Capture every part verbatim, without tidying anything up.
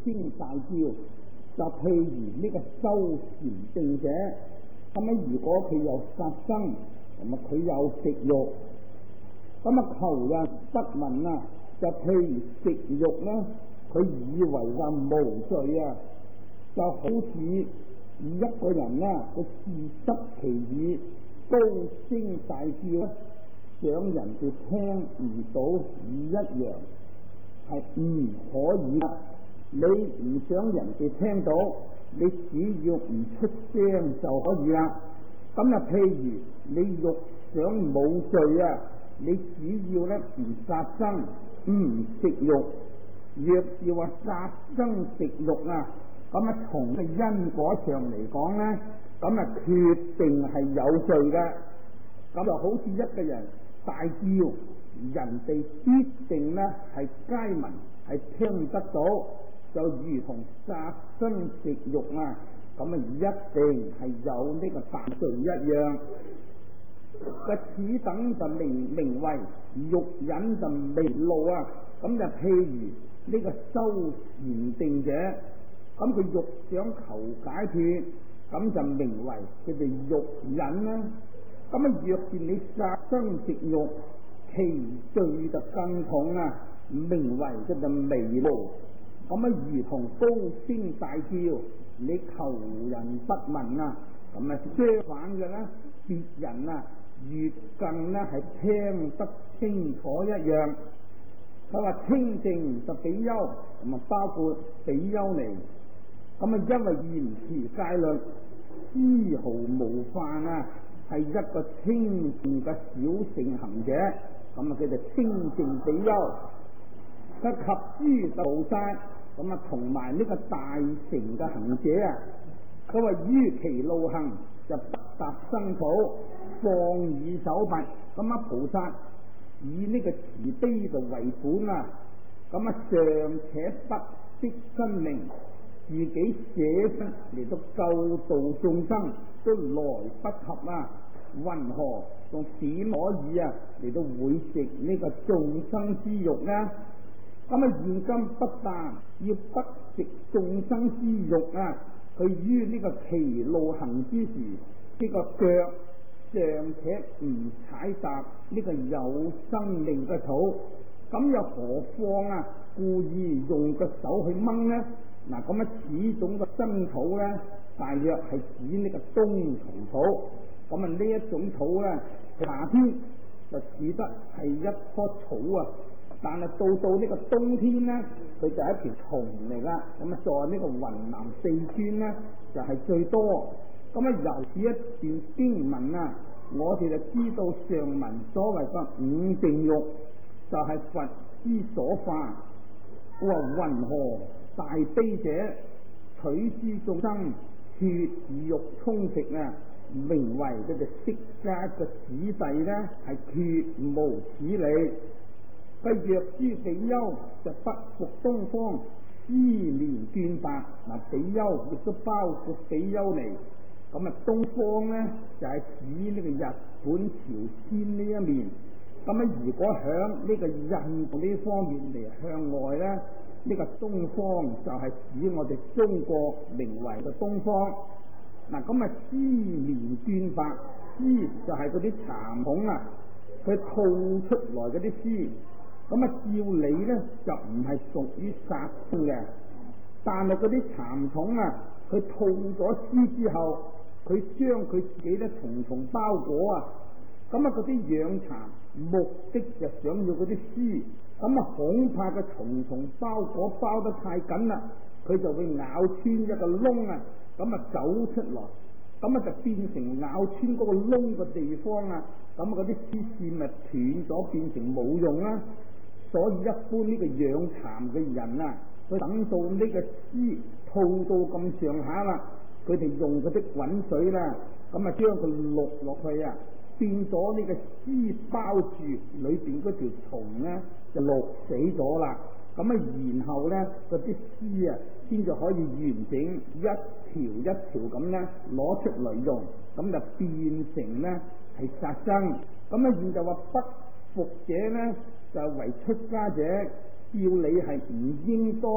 聲大叫。就譬如呢個修禪定者，咁啊如果佢有殺生，咁啊佢有食慾，咁啊求人不聞啊，就譬如食慾咧，佢以為話無罪啊，就好似一個人咧，佢自失其意，高聲大叫，想人哋聽唔到一樣，係唔可以噶。你唔想人哋聽到，你只要唔出聲就可以啦。咁啊，譬如你欲想冇罪啊，你只要咧唔殺生、唔食肉。若是話殺生食肉啊，咁啊從個因果上嚟講咧，咁啊決定係有罪嘅。咁就好似一個人大叫，人哋必定咧係皆聞，係聽得到。就如同殺生食肉啊，咁啊一定係有呢個大罪一樣。嘅此等就名名為欲引就微露啊。咁就譬如呢個修禪定者，咁佢欲想求解脫，咁就名為佢哋欲引啦。咁啊若是你殺生食肉，其罪就更重啊，名為佢就微露。咁啊，如同高聲大叫，你求人不聞啊，咁啊相反嘅咧，別人啊越更咧係聽得清楚一樣。佢話清淨就比丘，咁啊包括比丘尼，咁啊因為嚴持戒律，絲毫無犯啊，係一個清淨嘅小乘行者，咁啊叫做清淨比丘。佢及諸菩薩。咁啊，同埋呢個大乘嘅行者啊，佢話於其路行就不踏生草，放以手拔。咁啊，菩薩以呢個慈悲就為本啊，咁啊尚且不惜生命，自己捨身嚟到救度眾生都來不及啊，云何仲點可以啊嚟到會食呢個眾生之肉呢？咁啊，現今不但要不食眾生之肉啊，佢於呢個歧路行之時，呢、這個腳尚且唔踩踏呢個有生命嘅草，咁又何況啊，故意用個手去掹呢？嗱，咁啊，此種嘅生草咧，大約係指呢個冬蟲草。咁啊，呢一種草咧，夏天就似得係一棵草啊。但係到到呢個冬天呢，佢就係一條蟲嚟噶。咁啊，在呢個雲南四川呢，就係、是、最多。咁啊，由此一段經文啊，我哋就知道上文所謂嘅五淨欲就係佛之所化。我話云何大悲者取之眾生，血以欲充食啊，名為佢哋釋迦嘅子弟呢，係絕無此理。佢若諸比丘就不服東方，思念斷白。嗱，比丘亦都包括比丘尼。咁啊，東方咧就係、是、指呢個日本朝鮮呢一面。咁啊，如果響呢個印度呢方面嚟向外咧，呢、這個東方就係指我哋中國名為嘅東方。嗱，咁啊，思念斷白，絲就係嗰啲蠶孔啊，佢吐出來嗰啲絲。咁啊，照理咧就唔係屬於殺生嘅，但係嗰啲蠶蟲啊，佢吐咗絲之後，佢將佢自己咧重重包裹啊，咁啊嗰啲養蠶目的就想要嗰啲絲，咁啊恐怕個重重包裹包得太緊啦，佢就會咬穿一個窿啊，咁啊走出來，咁啊就變成咬穿嗰個窿嘅地方啊，咁啊嗰啲絲線咪斷咗，變成冇用啦。所以一般呢個養蠶嘅人啊，佢等到呢個絲吐到咁上下啦，佢哋用嗰啲滾水啦，咁啊將佢渌落去啊，變咗呢個絲包住裏邊嗰條蟲咧，就渌死咗啦。咁啊，然後咧嗰啲絲啊，先至可以完整一條一條咁咧攞出嚟用，咁就變成咧係殺生。咁啊，現就話不服者咧，就為出家者，照理係唔應當啊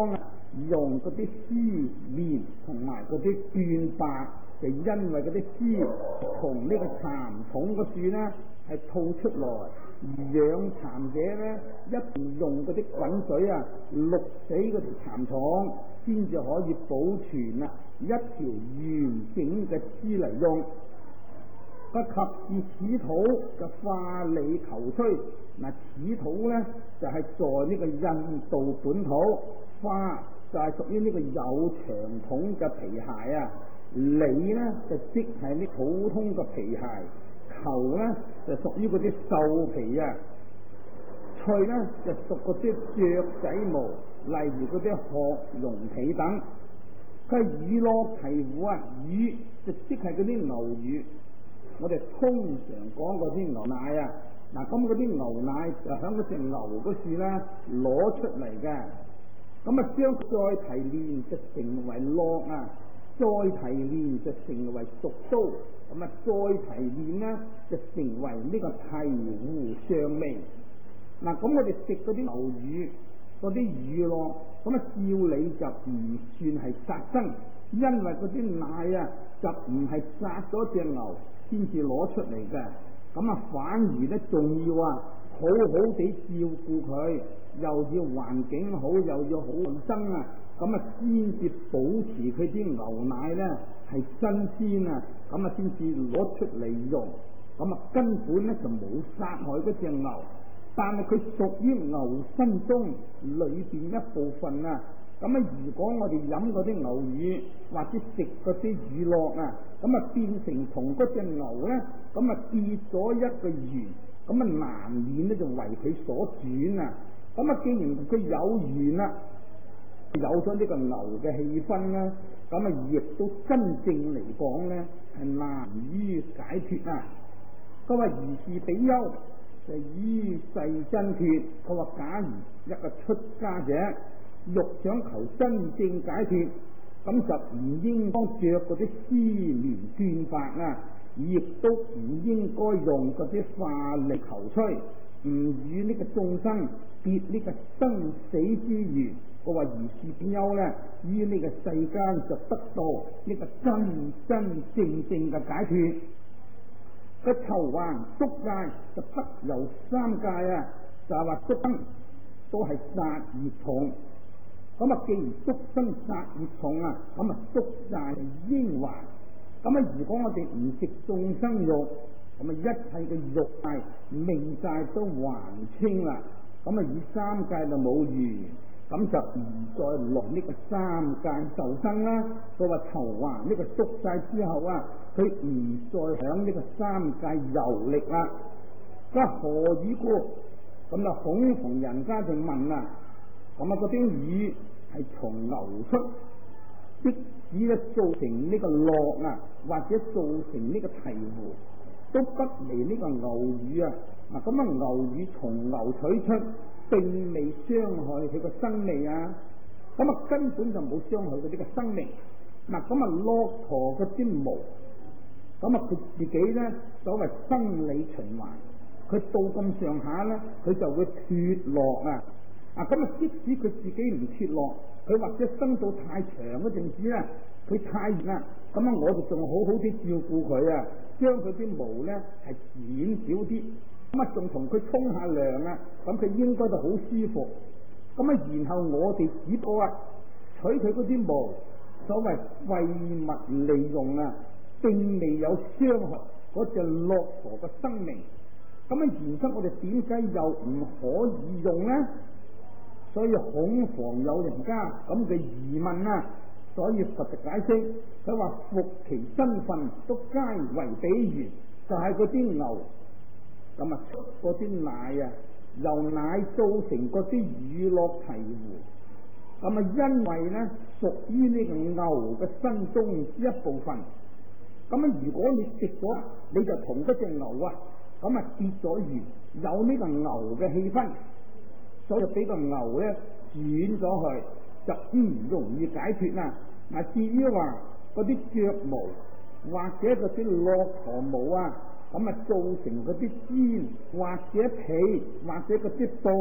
用嗰啲絲綿同埋嗰啲絹帛，就因為嗰啲絲從呢個蠶筒嗰處呢係吐出來，而養蠶者呢一定用嗰啲滾水啊渌死嗰條蠶蟲，先至可以保存啊一條完整嘅絲嚟用。不及至此土嘅花里求摧，嗱，此土呢就係、是、在呢個印度本土，花就係屬於呢個有長筒嘅皮鞋啊，里呢就即係啲普通嘅皮鞋，球呢就屬於嗰啲獸皮啊，翠呢就屬嗰啲雀仔毛，例如嗰啲鶴絨皮等。佢乳酪鵜鶘啊，乳就即係嗰啲牛乳。我哋通常講嗰啲牛奶啊，嗱，咁嗰啲牛奶就喺嗰隻牛嗰處咧攞出嚟嘅，咁啊將再提煉就成為酪啊，再提煉就成為熟酥，咁啊再提煉呢就成為呢個鵜鶘上味。嗱，咁我哋食嗰啲牛乳嗰啲乳酪，咁啊照理就唔算係殺生，因為嗰啲奶啊就唔係殺咗隻牛先至攞出嚟嘅，咁啊反而咧仲要啊好好地照顧佢，又要環境好，又要好衛生啊，咁啊先至保持佢啲牛奶咧係新鮮啊，咁啊先至攞出嚟用，咁啊根本咧就冇殺害嗰隻牛，但係佢屬於牛身中裏邊一部分啊。咁啊！如果我哋飲嗰啲牛乳或者食嗰啲乳酪啊，咁啊變成同嗰隻牛咧，咁啊跌咗一個圓，咁啊難免咧就為佢所轉啊！咁啊，既然佢有緣啦，有咗呢個牛嘅氣氛啦，咁啊亦都真正嚟講咧係難於解脫啊！佢話如是比丘就於世真脫，佢話假如一個出家者欲想求真正解脫，咁就唔應該着嗰啲絲綿絹帛啊，亦都唔應該用嗰啲化力求摧，唔與呢個眾生結呢個生死之緣。我話如是比丘咧，於呢個世間就得到呢個真真正正嘅解脫。個囚還宿戒就不由三界啊，就係話宿生都係殺業重。咁啊，既然宿生殺業重啊，咁啊宿戒係應還。咁啊，如果我哋唔食眾生肉，咁啊一切嘅肉戒命戒都還清啦。咁啊以三界就冇餘，咁就唔再落呢個三界受生啦。佢話囚還呢個宿戒之後啊，佢唔再響呢個三界遊歷啦。咁何以故？咁啊恐逢人家就問啦。咁啊，嗰啲乳係從牛出，即使咧造成呢個酪啊，或者造成呢個鵜鶘，都不離呢個牛乳啊。嗱，咁啊，牛乳從牛取出，並未傷害佢個生命啊。咁啊，根本就冇傷害佢呢個生命。嗱，咁啊，駱駝嗰啲毛，咁啊，佢自己咧所謂生理循環，佢到咁上下咧，佢就會脫落啊。啊，咁啊，即使佢自己唔脫落，佢或者生到太長嗰陣時咧，佢太熱啦，咁啊，我哋仲好好啲照顧佢啊，將佢啲毛咧係剪少啲，咁啊，仲同佢沖下涼啊，咁佢應該就好舒服。咁啊，然後我哋只不過啊，取佢嗰啲毛，所謂廢物利用啊，並未有傷害嗰隻駱駝嘅生命。咁啊，然之後我哋點解又唔可以用呢？所以恐防有人家咁嘅疑問啊，所以佛就解釋，佢話服其身份都皆為比喻，就係嗰啲牛咁啊出嗰啲奶啊，由奶造成嗰啲乳酪鵜鶘，咁啊因為咧屬於呢個牛嘅身中之一部分，咁啊如果你食咗，你就同嗰隻牛啊，咁啊跌咗完，有呢個牛嘅氣氛。所以俾個牛咧轉咗去，就唔容易解脫啦。嗱，至於話嗰啲雀毛或者嗰啲駱駝毛啊，咁啊造成嗰啲氈或者皮或者嗰啲布，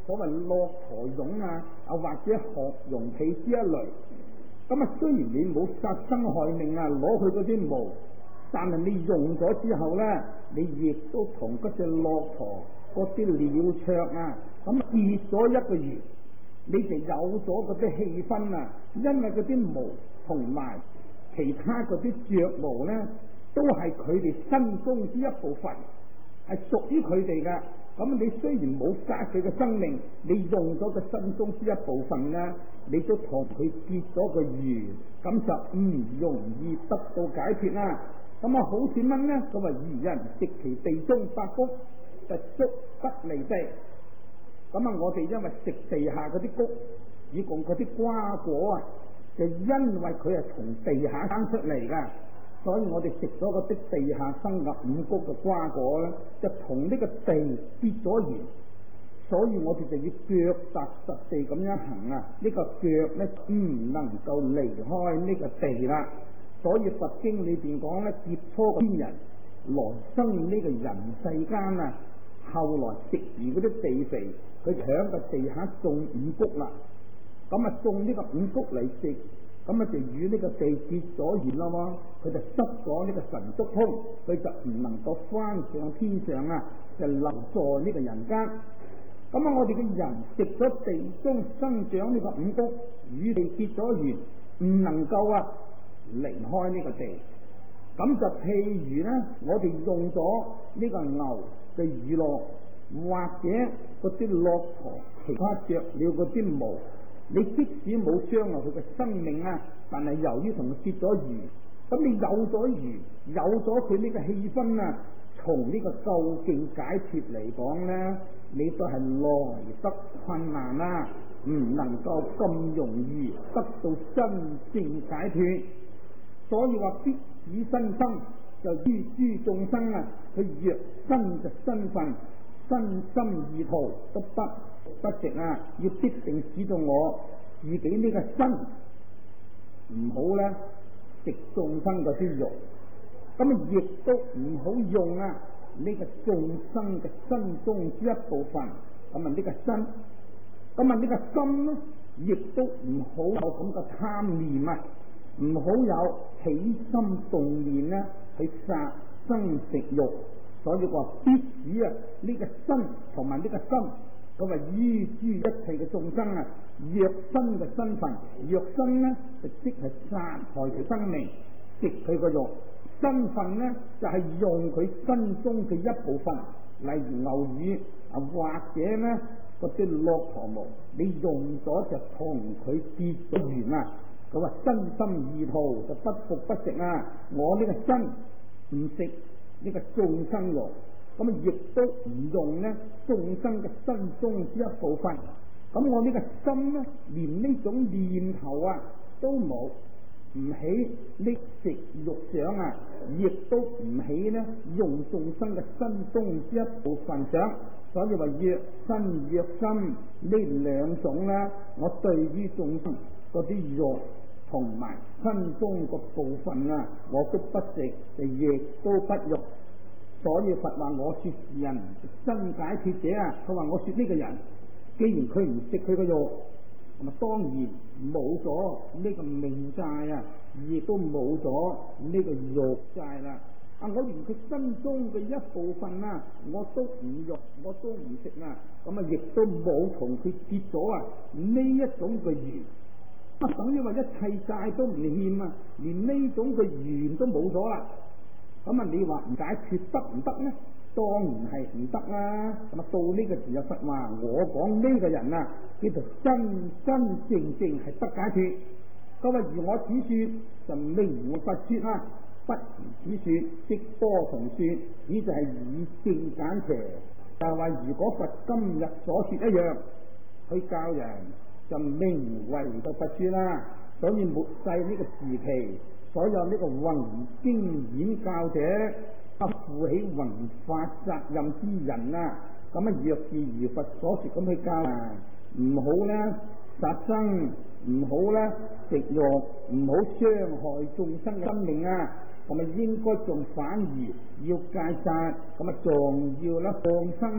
所謂駱駝絨啊，啊或者鶴絨被之一類。咁啊，雖然你冇殺生害命啊，攞佢嗰啲毛，但係你用咗之後咧，你亦都同嗰隻駱駝嗰啲鳥雀啊，咁結咗一個緣，你就有咗嗰啲氣氛啊。因為嗰啲毛同埋其他嗰啲雀毛咧，都係佢哋身中之一部分，係屬於佢哋嘅。咁你雖然冇殺佢嘅生命，你用咗個身中之一部分咧，你都同佢結咗個緣，咁就唔容易得到解脫啦。咁啊，好似蚊咧，佢話愚人食其地中百穀，就足不離地。咁啊，我哋因為食地下嗰啲穀，以共嗰啲瓜果啊，就因為佢係從地下生出嚟噶。所以我哋食咗嗰啲地下生嘅五穀嘅瓜果咧，就同呢個地結咗緣，所以我哋就要腳踏實地咁樣行啊！呢、這個腳咧唔能夠離開呢個地啦。所以佛經裏邊講咧，劫初嘅天人來生呢個人世間啊，後來食完嗰啲地肥，佢響個地下種五穀啦，咁啊種呢個五穀嚟食。咁啊就與呢個地結咗緣啦嘛，佢就失咗呢個神足通，佢就唔能夠翻上天上啊，就留在呢個人間。咁啊，我哋嘅人食咗地中生長呢個五穀，與地結咗緣，唔能夠啊離開呢個地。咁就譬如咧，我哋用咗呢個牛嘅乳酪，或者嗰啲駱駝其他雀鳥嗰啲毛。你即使冇傷害佢嘅生命啊，但係由於同佢結咗緣，咁你有咗緣，有咗佢呢個氣氛啊，從呢個究竟解脫嚟講咧，你都係來得困難啦，唔能夠咁容易得到真正解脫。所以話必以身生，就於諸眾生啊，佢若身嘅身份、身心意圖都不不值啊！要必定使到我自己呢個身唔好咧食眾生嗰啲肉，咁啊亦都唔好用啊呢個眾生嘅身中之一部分，咁啊呢個身，咁啊呢個心咧，亦都唔好有咁嘅貪念啊，唔好有起心動念咧去殺生食肉，所以話必使啊呢個身同埋呢個心。佢話於諸一切嘅眾生啊，弱身嘅身份，弱身呢就即係殺害佢生命，食佢個肉；身份呢就係、是、用佢身中嘅一部分，例如牛乳啊，或者呢嗰啲駱駝毛，你用咗就同佢結咗緣啊。佢話身心意圖就不服不食啊！我呢個身唔食呢個眾生肉。咁亦都唔用呢眾生嘅身中之一部分，咁我呢個心呢，連呢種念頭啊都冇，唔起呢食肉想啊，亦都唔起呢用眾生嘅身中之一部分想，所以話若身若心呢兩種呢，我對於眾生嗰啲肉同埋身中個部分啊，我都不食，亦都不用。所以佛話我說是人真解脫者啊，佢話我說呢個人，既然佢唔食佢個肉，咁啊當然冇咗呢個命債啊，亦都冇咗呢個肉債啦。啊，我連佢身中嘅一部分啊，我都唔用，我都唔食啊，咁啊亦都冇同佢結咗啊呢一種嘅緣，啊等於話一切債都唔欠啊，連呢種嘅緣都冇咗啦。咁啊，你話唔解決得唔得呢？當然係唔得啦。咁啊，到呢個時候佛話我講呢個人啊，叫做真真正正係得解脫。佢話如我此說就名我佛說啦，不如此說即多同說，呢就係以正簡邪。就係話如果佛今日所說一樣，去教人就名為個佛說啦。所以末世呢個時期。所有呢個弘經演教者不負起弘法責任之人啊，咁啊若是如佛所說咁去教啊，唔好咧殺生，唔好咧食肉，唔好傷害眾生嘅生命啊，咁啊應該仲反而要戒殺，咁啊仲要咧放生啊，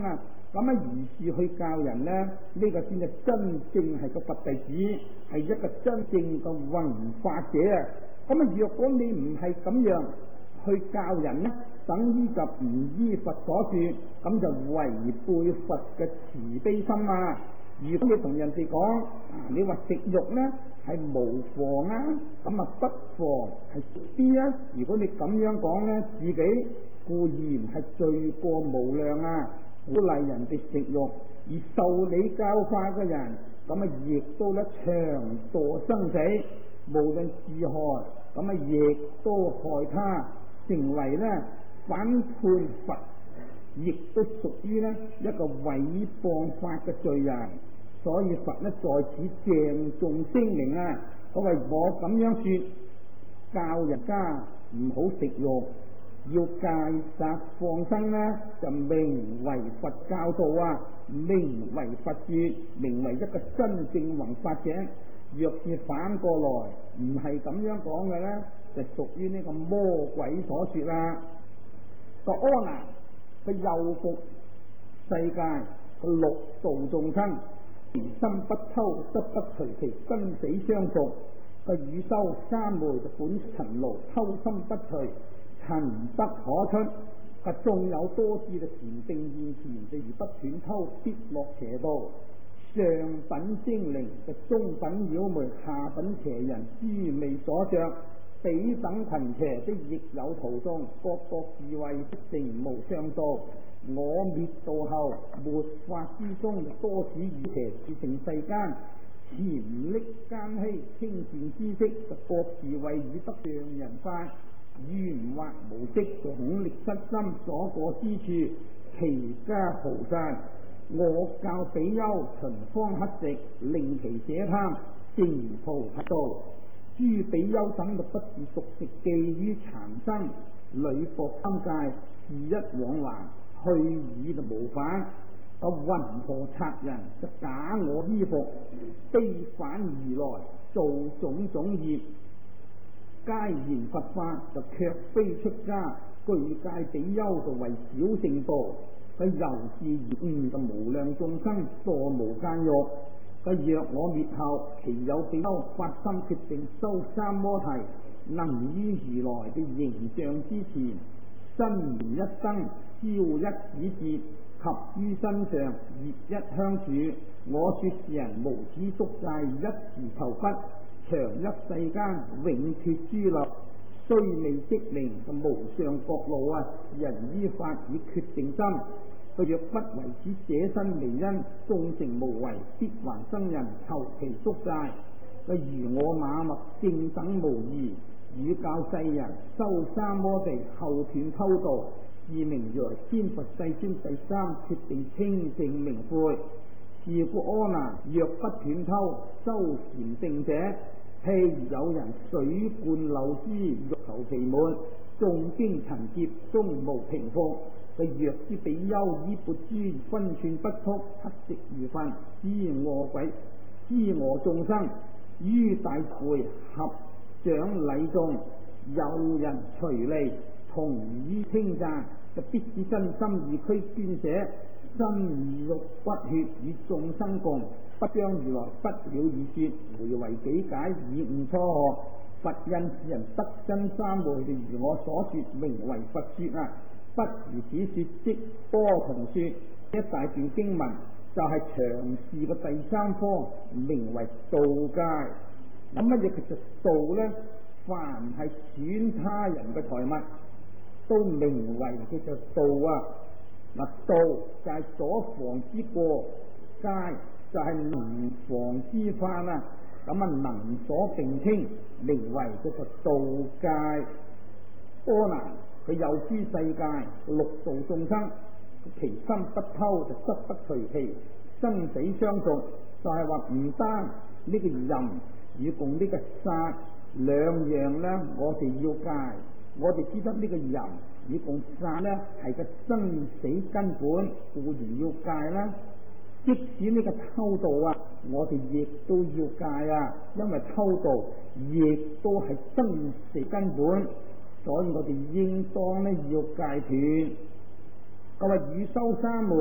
咁啊如是去教人呢，呢、這個先係真正係個佛弟子，係一個真正嘅弘法者啊！咁啊，若果你唔係咁樣去教人呢，等於就唔依佛所說，咁就違背佛嘅慈悲心啊！如果你同人哋講，你話食肉呢係無妨啊，咁啊不妨係食啲啊！如果你咁樣講呢，自己固然係罪過無量啊！鼓勵人哋食肉，而受你教化嘅人，咁啊亦都咧長墮生死，無論自害，咁啊亦都害他，成為咧反叛佛，亦都屬於咧一個毀謗法嘅罪人。所以佛咧在此鄭重聲明啊，我為我咁樣說，教人家唔好食肉，要戒殺放生呢，就名為佛教導啊，名為佛說，名為一個真正弘法者。若是反過來唔係咁樣講嘅呢，就屬於呢個魔鬼所說啦。個阿難佢右服世界個六道眾生，其心不偷，則不隨其生死相續。個汝修三昧就本塵勞，偷心不隨，塵不可出。個縱有多智嘅禪定現前，就如不斷偷，必落邪道。上品精靈嘅中品妖媚，下品邪人諸未所着。彼等群邪的亦有途中，各各智慧成無上道。我滅道後，末法之中多此以邪，自成世間潛匿奸欺，輕賤知識，就各智慧以得上人法，圓滑無色，恐力失心，所過之處，其家豪散。我教比丘循方乞食，令其捨貪，成菩提道。諸比丘等就不是熟食，寄於殘生，屢服三界，是一往還，去矣就無返。個雲何賊人就假我衣服，悲返而來，做種種業。皆言佛法就卻非出家，具戒比丘就為小聖道。佢由是而悟就無量眾生墮無間獄。佢若我滅後，其有比丘發心決定修三摩提，能於如來嘅形象之前，身燃一燈，燒一指節，及於身上熱一香柱。我說是人無始宿債，一時求不長一世間，永脱諸漏。雖未即明就無上覺路啊！人依法以決定心。佢若不為此捨身離因，眾成無為，必還生人求其宿債。佢如我馬麥正等無異，與教世人修三摩地後斷偷盜，是名如來天佛世尊第三決定清淨明悔。是故阿難若不斷偷修禪定者，譬如有人水灌漏之，欲求其滿，眾經塵劫終無平復。佢若知比丘衣缽諸分寸不足，乞食如糞，知餓鬼，知餓眾生，於大會合掌禮眾，有人隨利同於稱讚，就必使真心意區捐捨，身肉骨血與眾生共，不將如來不了已說，回為己解以悟初學。佛因是人得真三昧，就如我所說，名為佛說啊！不如此說，即多同說。一大段經文就係長事嘅第三科，名為道戒。咁乜嘢叫做道呢？凡係損他人嘅財物，都名為叫做道啊！嗱，道就係所防之過，戒就係能防之法啊！咁啊，能所並稱，名為叫做道戒。阿難佢有諸世界六道眾生，其心不偷，就則不隨其生死相續。就係話唔單呢個淫與共呢個殺兩樣呢，我哋要戒。我哋知得呢個淫與共殺呢係個生死根本，固然要戒啦。即使呢個偷盜啊，我哋亦都要戒啊，因為偷盜亦都係生死根本。所以我哋應當咧要戒斷。佢話汝修三昧，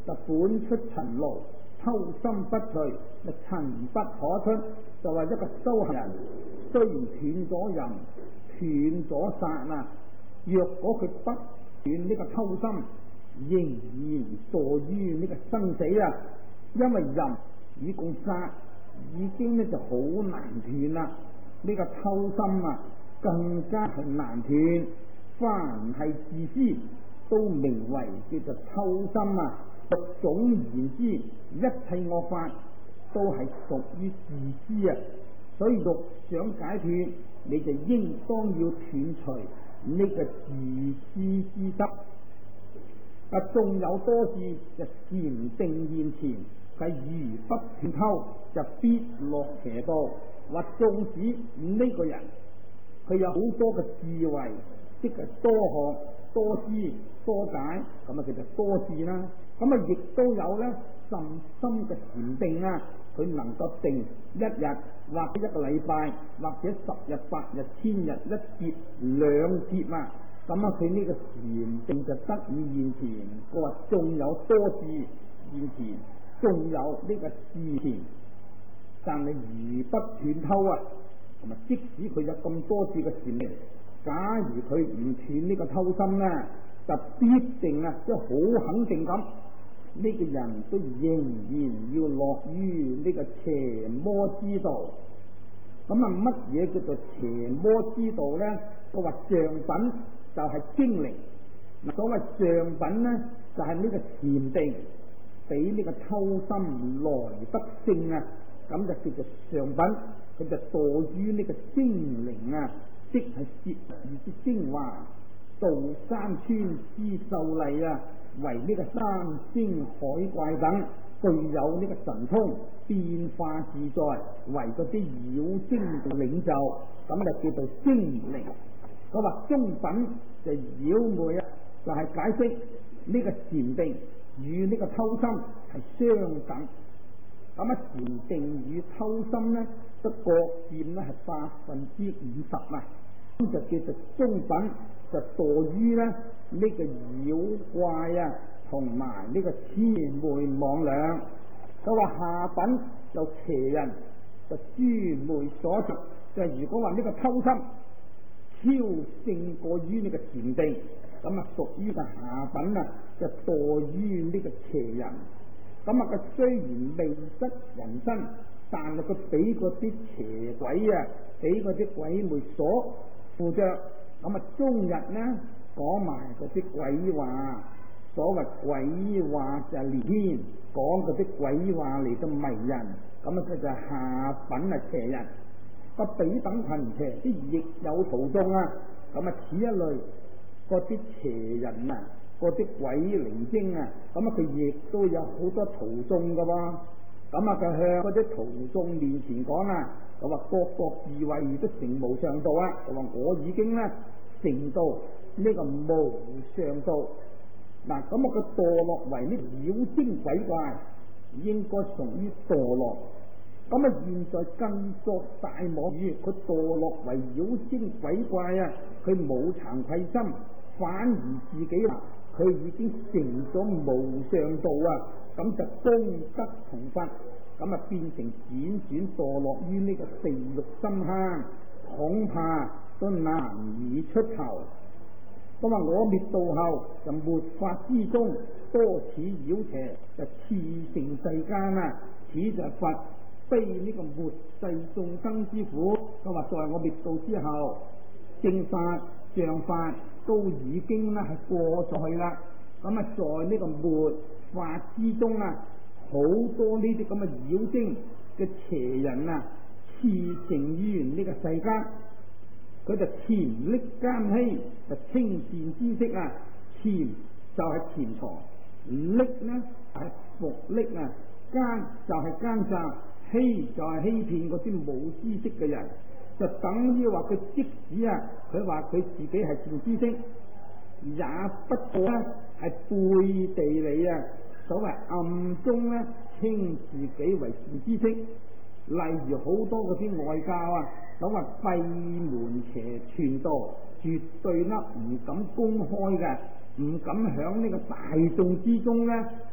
就本出塵勞，偷心不除，就塵不可出。就話一個修行人，雖然斷咗淫，斷咗殺啊，若果佢不斷呢個偷心，仍然墮於呢個生死啊！因為淫與共殺已經呢就好難斷啦，呢、這個偷心啊更加係難斷。凡係自私都名為叫做偷心啊！總言之，一切惡法都係屬於自私啊！所以欲想解脫，你就應當要斷除呢個自私之執。啊，仲有多事就禪定現前，係如不斷偷，就必落邪道。或縱使呢個人佢有好多嘅智慧，即係多學多知多解，咁啊叫做多智啦。咁啊亦都有咧甚深嘅禪定啊，佢能夠定一日或者一個禮拜，或者十日八日千日一劫兩劫啊，咁啊佢呢個禪定就得以現前。佢話仲有多智現前，仲有呢個智前，但係如不斷偷啊，同埋即使佢有咁多智嘅禪定，假如佢唔斷呢個偷心咧，就必定啊，即係好肯定咁，呢、這個人都仍然要落於呢個邪魔之道。咁啊，乜嘢叫做邪魔之道咧？我話上品就係精靈，所謂上品咧就係、是、呢個禪定，比呢個偷心來得勝啊，咁就叫做上品。佢就墮於呢個精靈啊，即係攝意之精華，度山川之秀麗啊，為呢個山星海怪等具有呢個神通，變化自在，為嗰啲妖精嘅領袖，咁就叫做精靈。我話中品就妖媚啊，就係、是、解釋呢個禪定與呢個偷心係相等。咁啊，禪定與偷心呢，都各佔呢係百分之五十啊，咁就叫做中品，就墮於呢呢、這個妖怪啊，同埋呢個魑魅魍魎。佢話下品就邪人，就諸魅所食。就如果話呢個偷心超勝過於呢個禪定，咁啊屬於個下品啊，就墮於呢個邪人。咁啊，佢雖然未得人身，但係佢俾嗰啲邪鬼啊，俾嗰啲鬼魅所附着。咁啊，終日呢講埋嗰啲鬼話，所謂鬼話就係連篇講嗰啲鬼話嚟到迷人。咁啊，佢就係下品啊邪人。個比等群邪，啲亦有徒眾啊。咁啊，此一類嗰啲邪人啊，嗰啲鬼靈精啊，咁啊佢亦都有好多徒眾噶喎。咁啊，佢向嗰啲徒眾面前講啊，就話各各智慧都成無上道啊。就話我已經咧成到呢個無上道。嗱，咁啊佢墮落為呢妖精鬼怪，應該屬於墮落。咁啊，現在更作大妄語，佢墮落為妖精鬼怪啊，佢冇慚愧心，反而自己話佢已經成咗無上道啊，咁就功德同佛，咁啊變成輾轉墮落於呢個地獄深坑，恐怕都難以出頭。咁啊，我滅道後就末法之中多此妖邪，就熾盛世間啊，此就佛非呢個末世眾生之苦。佢話在我滅道之後，正法像法都已經咧係過咗去啦。咁啊，在呢個末法之中啊，好多呢啲咁嘅妖精嘅邪人啊，熾盛於呢個世間。佢就潛匿奸欺，就清善知識啊。潛就係潛藏，匿呢係伏匿啊，奸就係奸詐，欺就係欺騙嗰啲冇知識嘅人。就等於話佢即使啊，佢話佢自己係善知識，也不過咧係背地裏啊，所謂暗中咧稱自己為善知識。例如好多嗰啲外教啊，所謂閉門邪傳道，絕對咧唔敢公開嘅，唔敢響呢個大眾之中咧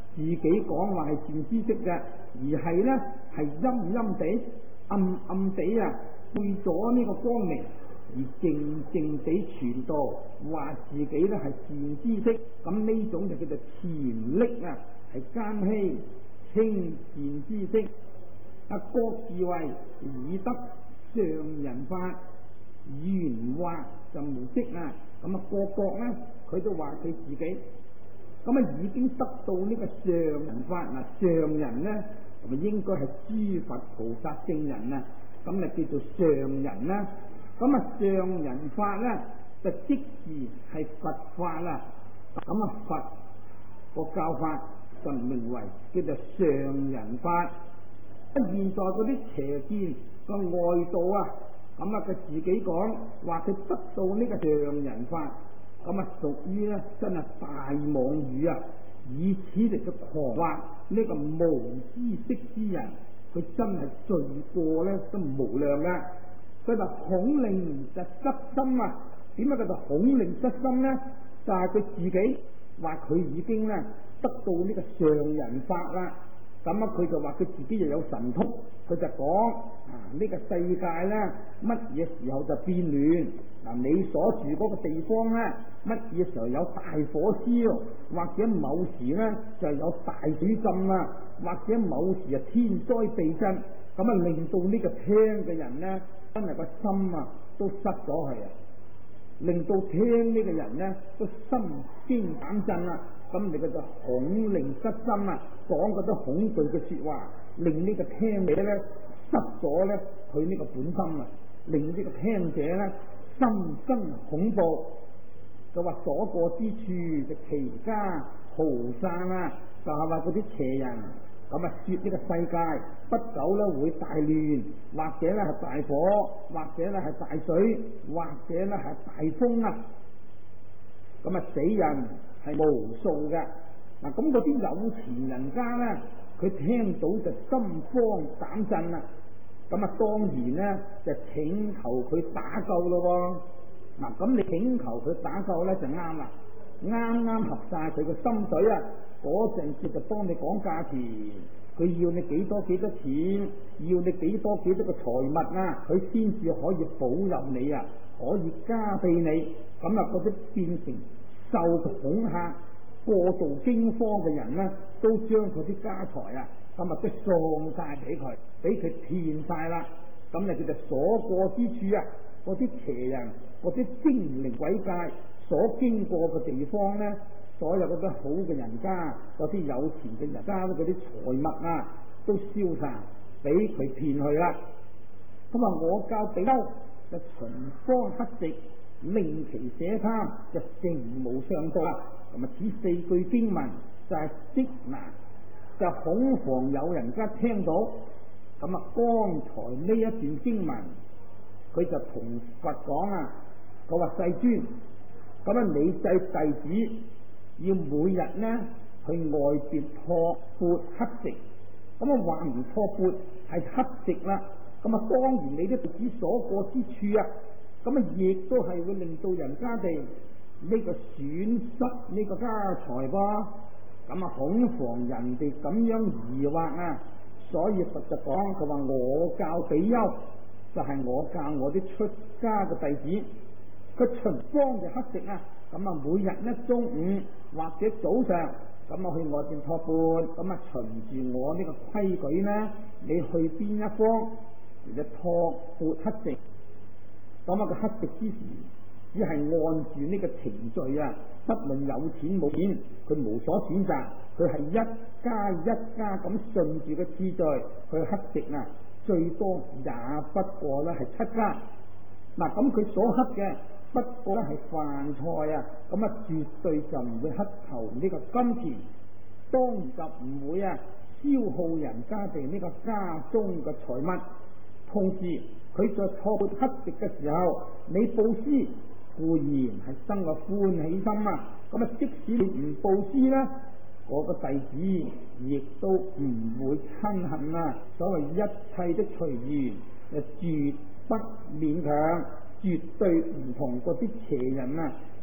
自己講話係善知識嘅，而係咧係陰陰地、暗暗地啊，背咗呢個光明，而靜靜地傳道，話自己咧係善知識，咁呢種就叫做潛匿啊，係奸欺稱善知識。啊，各自為以得上人法，圓惑就無色啊。咁啊，各各咧佢都話佢自己，咁啊已經得到呢個上人法啊。上人咧咁啊應該係諸佛菩薩聖人啊，咁啊叫做上人啦。咁啊上人法咧就即是係佛法啦。咁啊佛個教法就名為叫做上人法。現在嗰啲邪見個外道啊，咁啊佢自己講話佢得到呢個上人法，咁啊屬於咧真係大妄語啊！以此嚟嘅狂話呢個無知識之人，佢真係罪過咧都無量噶。佢話恐令就失心啊！點解佢就恐令失心咧？就係、是、佢自己話佢已經咧得到呢個上人法啦。咁啊，佢就話佢自己又有神通，佢就講啊，呢、這個世界咧，乜嘢時候就變亂？嗱、啊，你所住嗰個地方咧，乜嘢時候有大火燒，或者某時咧就有大水浸啊，或者某時啊天災地震，咁啊令到呢個聽嘅人咧，真係個心啊都失咗去啊，令到聽呢個人咧都心驚膽震啊！咁你個就恐令失心啊，講嗰啲恐懼嘅說話，令呢個聽者咧失咗咧佢呢個本心啊，令呢個聽者咧心生恐怖。就話所過之處就其家豪散啊，就係話嗰啲邪人咁啊說呢個世界不久咧會大亂，或者咧係大火，或者咧係大水，或者咧係大風啊，咁啊死人係無數嘅。嗱，咁嗰啲有錢人家咧，佢聽到就心慌膽震啦。咁啊，當然咧就請求佢打救咯。嗱，咁你請求佢打救咧就啱啦，啱啱合晒佢個心水啊！嗰陣時就幫你講價錢，佢要你幾多幾多錢，要你幾多幾多個財物啊，佢先至可以保佑你啊，可以加俾你。咁啊，嗰啲變成受恐嚇、過度驚慌嘅人咧，都將佢啲家財啊，咁啊都送晒俾佢，俾佢騙晒啦。咁啊，叫做所過之處啊，嗰啲邪人、嗰啲精靈鬼界所經過嘅地方咧，所有嗰啲好嘅人家、嗰啲有錢嘅人家，嗰啲財物啊，都燒晒，俾佢騙去啦。咁啊，我教比丘就循方乞食，令其捨貪，就成無上道啦。咁啊，此四句經文就係即難，就恐防有人家聽到。咁啊，剛才呢一段經文，佢就同佛講啊，佢話世尊，咁啊，你制弟子要每日呢去外邊托缽乞食，咁啊話唔托缽係乞食啦。咁啊，當然你啲弟子所過之處啊，咁啊亦都係會令到人家哋呢個損失呢個家財噃。咁啊，恐防人哋咁樣疑惑啊，所以佛就講，佢話我教比丘就係、是、我教我啲出家嘅弟子，佢循方就乞食啊。咁啊，每日咧中午或者早上咁啊去外邊托缽，咁啊循住我呢個規矩咧，你去邊一方而就托缽乞食。咁啊個乞食之時，只係按住呢個程序啊，不論有錢冇錢，佢無所選擇，佢係一家一家咁順住個次序去乞食啊，最多也不過咧係七家。嗱，咁佢所乞嘅不過咧係飯菜啊，咁啊絕對就唔會乞求呢個金錢，當然就唔會啊消耗人家哋呢個家中嘅財物。同時佢在托缽乞食嘅時候，你布施固然係生個歡喜心啊，咁啊即使你唔布施咧，我個弟子亦都唔會親恨啊。所謂一切的隨緣，誒絕不勉強，絕對唔同嗰啲邪人啊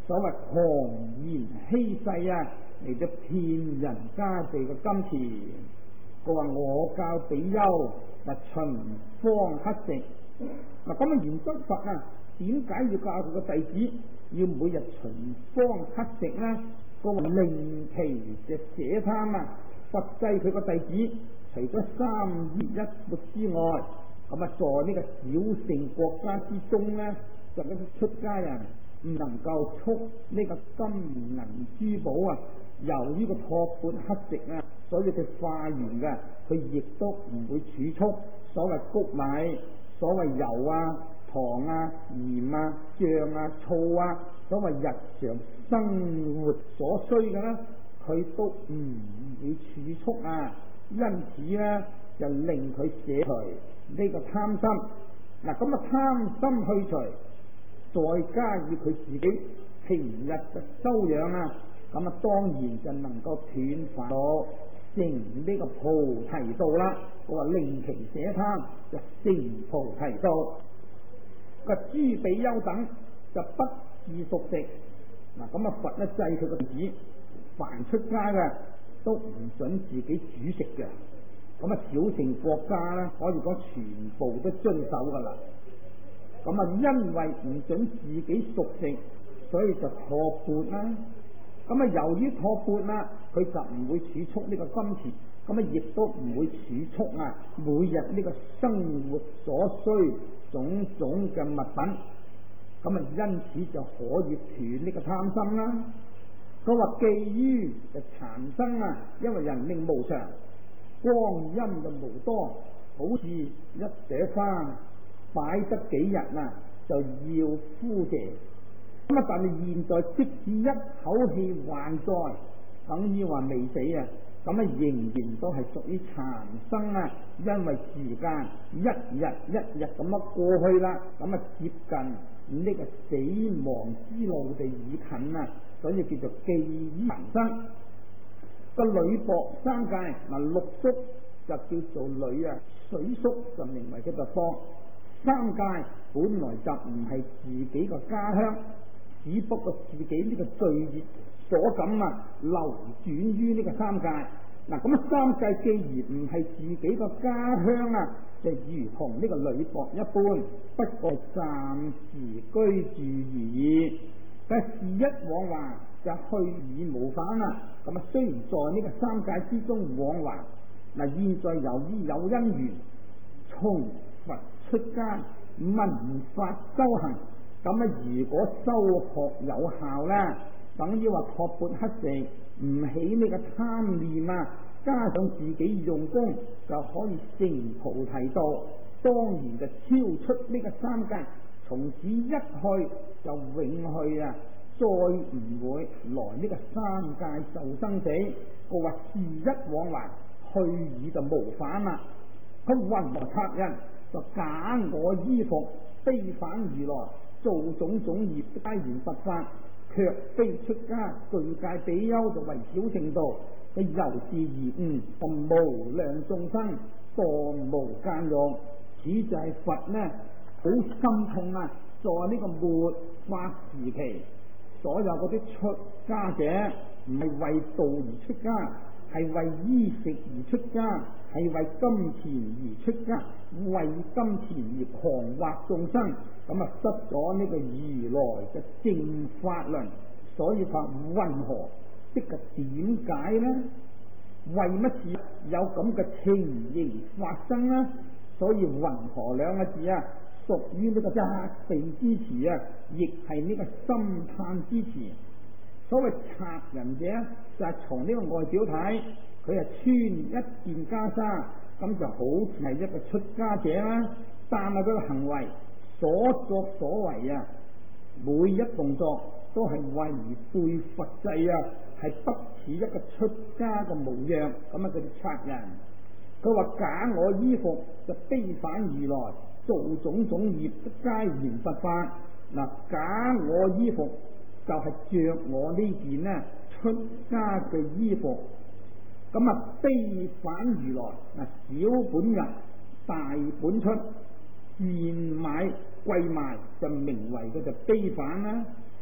所謂狂言欺世啊，嚟到騙人家哋嘅金錢。佢話我教比丘嗱循方乞食，嗱咁啊玄奘佛啊，點解要教佢個弟子要每日循方乞食呢？佢話令其嘅捨貪啊，佛制佢個弟子，除咗三衣一缽之外，咁啊在呢個小乘國家之中呢，就嗰啲出家人唔能夠蓄呢個金銀珠寶啊。由於個托缽乞食啊，所以佢化完嘅，佢亦都唔會儲蓄所謂穀米、所謂油啊、糖啊、鹽啊、醬啊、醋啊，所謂日常生活所需嘅咧，佢都唔會儲蓄啊。因此咧，就令佢捨除呢個貪心。嗱，咁啊貪心去除，再加以佢自己平日嘅修養啊。咁啊，當然就能夠斷煩惱，成呢個菩提道啦。我話令其捨貪，就成菩提道。個諸比丘等就不自熟食。嗱，咁啊，佛咧制佢個弟子，凡出家嘅都唔准自己煮食嘅。咁啊，小乘國家咧，可以講全部都遵守噶啦。咁啊，因為唔准自己熟食，所以就托缽啦。咁啊，由於托缽啦，佢就唔會儲蓄呢個金錢，咁啊，亦都唔會儲蓄啊每日呢個生活所需種種嘅物品，咁啊，因此就可以斷呢個貪心啦。佢話基於就殘生啊，因為人命無常，光陰就無多，好似一朵花擺得幾日啊，就要枯謝。咁啊！但係現在即使一口氣還在，等於話未死啊！咁啊，仍然都係屬於殘生啊！因為時間一日一日咁樣過去啦，咁啊接近呢個死亡之路地已近啊，所以叫做寄於殘生。個女薄三界嗱，六宿就叫做女啊，水宿就名為叫做放。三界本來就唔係自己個家鄉。只不過自己呢個罪業所感啊，流轉於呢個三界。嗱，咁啊，三界既然唔係自己個家鄉啊，就如同呢個女薄一般，不過暫時居住而已。但是一往還就去而無返啦。咁啊，雖然在呢個三界之中往還，嗱，現在由於有因緣，從佛出家，聞法修行。咁啊！如果修學有效咧，等於話托缽乞食，唔起呢個貪念啊，加上自己用功，就可以成菩提道。當然就超出呢個三界，從此一去就永去啊，再唔會來呢個三界受生死。我話事一往還，去已就無返啦。佢雲何賊人就假我衣服，非返如來。做種種業皆言佛法，卻非出家具戒比丘就為小乘道。佢由是而悟，就無量眾生當無間獄。此就係佛呢，好心痛啊！在呢個末法時期，所有嗰啲出家者唔係為道而出家，係為衣食而出家，係為金錢而出家，為金錢而狂惑眾生。咁啊，失咗呢個如來嘅正法輪，所以話云何？即係點解呢？為乜事有咁嘅情形發生呢？所以云何兩個字啊，屬於呢個責備之詞啊，亦係呢個心嘆之詞。所謂賊人者，就係、是、從呢個外表睇，佢係穿一件袈裟，咁就好似係一個出家者啦。但係佢嘅行為，所作所為啊，每一動作都係違背佛制啊，係不似一個出家嘅模樣。咁啊，佢哋賊人，佢話假我衣服就非返如來，做種種業皆言佛法。嗱，假我衣服就係着我呢件呢出家嘅衣服，咁啊非返如來。嗱，小本入，大本出。賤買貴賣就名為佢就非返啦。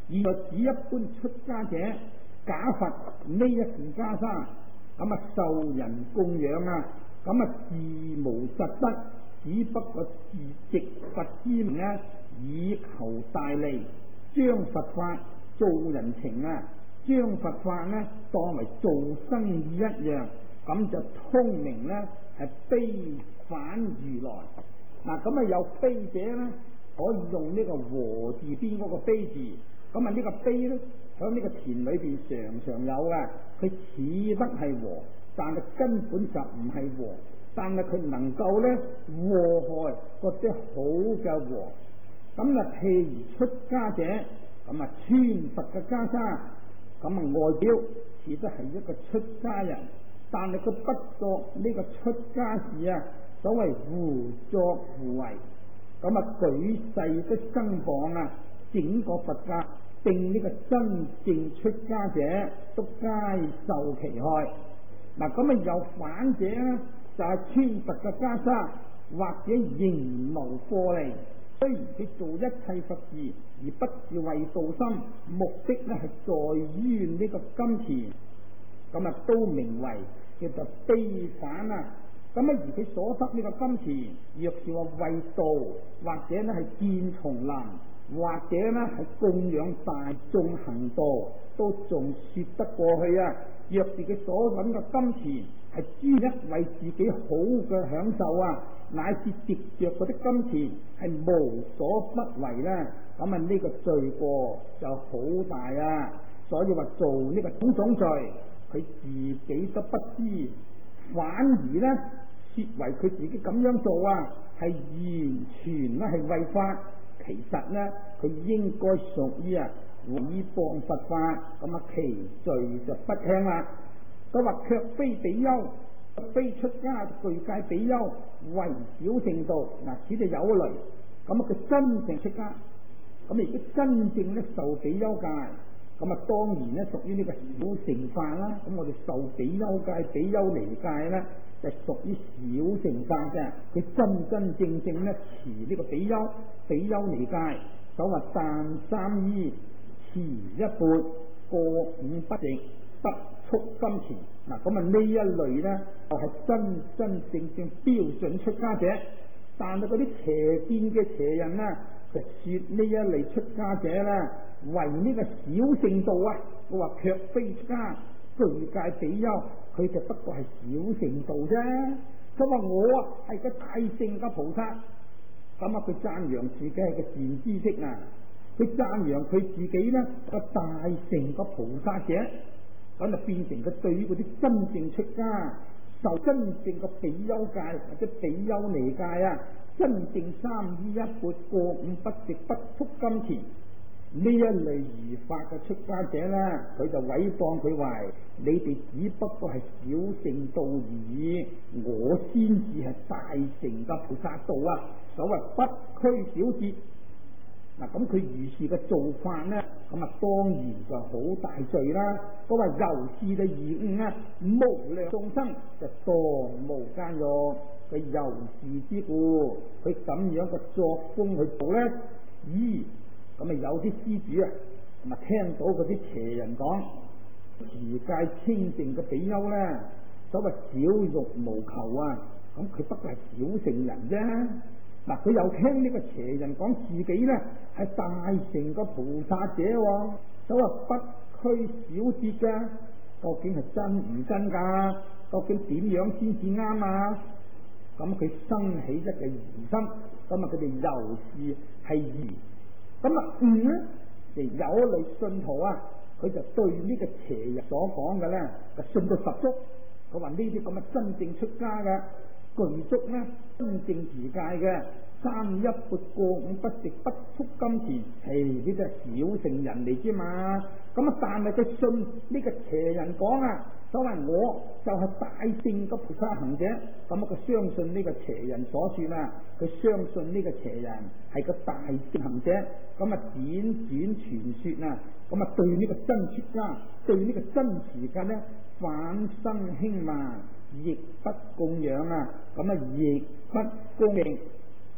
而若指一般出家者，假佛呢一件袈裟，咁啊受人供養啊，咁啊自無實質，只不過是藉佛之名啊，以求大利，將佛法做人情啊，將佛法呢當為做生意一樣，咁就通名呢係悲返如來。嗱，咁啊有悲者呢，可以用呢個和字邊嗰個悲字，咁啊呢個悲呢，喺呢個田裏邊常常有嘅，佢似得係和，但係根本就唔係和，但係佢能夠呢禍害嗰啲好嘅和。咁啊譬如出家者，咁啊穿佛嘅袈裟，咁啊外表似得係一個出家人，但係佢不作呢個出家事啊，所謂胡作胡為，咁啊舉世的僧謗啊，整個佛教並呢個真正出家者都皆受其害。嗱，咁啊有反者咧，就係、是、穿佛嘅袈裟，或者營謀獲利，雖然佢做一切佛事，而不是為道心，目的咧係在於呢個金錢，咁啊都名為叫做悲返啊。咁啊而佢所得呢個金錢，若是話為道，或者咧係建叢林，或者咧係供養大眾行道，都仲說得過去啊。若是佢所揾嘅金錢係專一為自己好嘅享受啊，乃至藉着嗰啲金錢係無所不為咧，咁啊呢個罪過就好大啊。所以話做呢個種種罪，佢自己都不知，反而咧説為佢自己咁樣做啊，係完全咧係違法。其實咧，佢應該屬於啊毀謗佛法，咁啊其罪就不輕啦。佢話卻非比丘，非出家具戒比丘為小乘道。嗱，此就有類。咁啊，佢真正出家，咁亦都真正咧受比丘戒，咁啊當然咧屬於呢個小乘法啦。咁我哋受比丘戒、比丘尼戒咧，就屬於小乘法嘅。佢真真正正咧持呢個比丘、比丘尼戒，所謂但三衣，持一缽，過午不食，不蓄金錢。嗱，咁啊呢一類咧就係、是、真真正正標準出家者。但係嗰啲邪見嘅邪人啊，就說呢一類出家者咧為呢個小乘道啊，我話卻非出家具戒比丘，佢就不過係小乘道啫。佢話我啊係個大乘嘅菩薩，咁啊佢讚揚自己係個善知識啊，佢讚揚佢自己咧個大乘嘅菩薩者，咁就變成佢對於嗰啲真正出家受真正嘅比丘戒或者比丘尼戒啊，真正三衣一缽，過午不食，不蓄金錢，呢一類如法嘅出家者咧，佢就毀謗佢話：你哋只不過係小乘道而已，我先至係大乘嘅菩薩道啊！所謂不拘小節。嗱，咁佢如是嘅做法咧，咁啊當然就好大罪啦。嗰話由是嘅疑誤啊，無量眾生就當無間獄，佢由是之故，佢咁樣嘅作風去做咧，咦？咁啊有啲施主啊，咁啊聽到嗰啲邪人講持戒清淨嘅比丘咧，所謂少欲無求啊，咁佢不過係小乘人啫。嗱，佢又聽呢個邪人講自己咧係大乘個菩薩者喎，所謂不拘小節嘅，究竟係真唔真㗎？究竟點樣先至啱啊？咁佢生起一個疑心，咁啊佢哋由是係疑，咁啊誤咧，就有一類信徒啊，佢就對呢個邪人所講嘅咧，就信到十足。佢話呢啲咁嘅真正出家嘅。具足咧真正持戒嘅，三衣一缽，過午不食，不蓄金錢，係呢啲係小乘人嚟啫嘛。咁啊，但係佢信呢個邪人講啊，所謂我就係大乘嘅菩薩行者，咁啊佢相信呢個邪人所說啊，佢相信呢個邪人係個大乘行者，咁啊輾轉傳說啊，咁啊對呢個真出家，對呢個真持戒咧反生輕慢，亦不供養啊，咁啊亦不恭敬。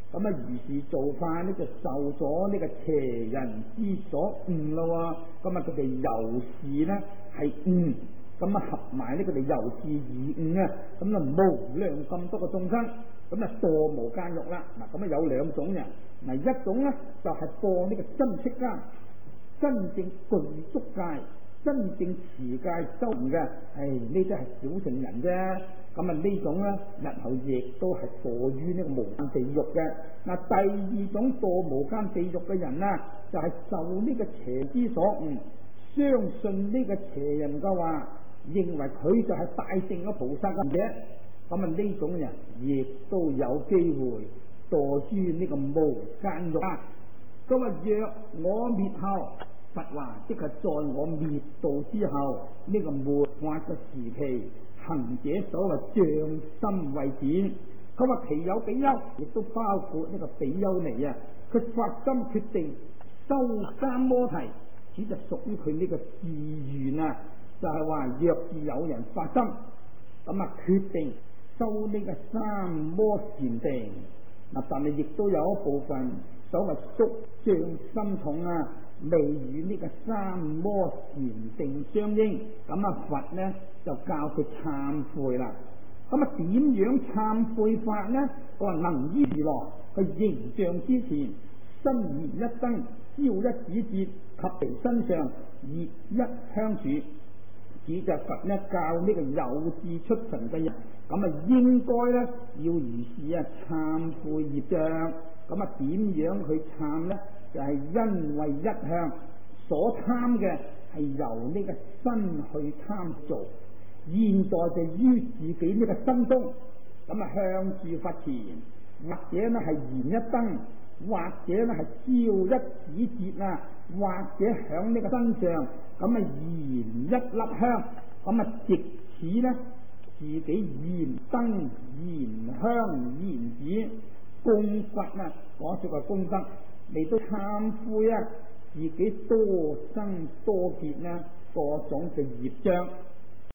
咁啊，如是做法呢，就受咗呢個邪人之所誤咯。咁啊，佢哋由是呢係誤，咁啊合埋呢，佢哋由是而誤啊，咁啊無量咁多個眾生，咁啊墮無間獄啦。嗱，咁啊有兩種人，嗱一種呢就係墮呢個真出家，真正具足戒，真正持戒修行嘅，唉呢啲係小乘人啫。咁啊呢種咧，日後亦都係墮於呢個無間地獄嘅。嗱，第二種墮無間地獄嘅人啊，就係、是、受呢個邪之所誤，相信呢個邪人嘅話，認為佢就係大乘嘅菩薩嘅。咁啊呢種人亦都有機會墮於呢個無間獄啊。咁啊若我滅後，佛話即係在我滅度之後呢、這個末法嘅時期。行者所謂將心為展，佢話其有比丘，亦都包括呢個比丘尼啊。佢發心決定修三摩提，只就屬於佢呢個自願啊。就係、是、話若是有人發心，咁啊決定修呢個三摩禪定嗱，但係亦都有一部分所謂宿障心重啊，未與呢個三摩禪定相應，咁啊佛呢就教佢懺悔啦。咁啊點樣懺悔法呢？佢話能依如來，佢形象之前，身燃一燈，燒一指節，及其身上熱一香柱。指就佛呢教呢個有志出塵嘅人，咁啊應該呢要如是啊懺悔業障。咁啊點樣去懺呢？就係、是、因為一向所貪嘅係由呢個身去貪做，現在就於自己呢個心中，咁啊向住佛前，或者呢係燃一燈，或者呢係燒一指節啊，或者響呢個身上，咁啊燃一粒香，咁啊藉此呢自己燃燈、燃香、燃指供佛啊，講出個功德嚟到懺悔啊，自己多生多劫啊，各種嘅業障。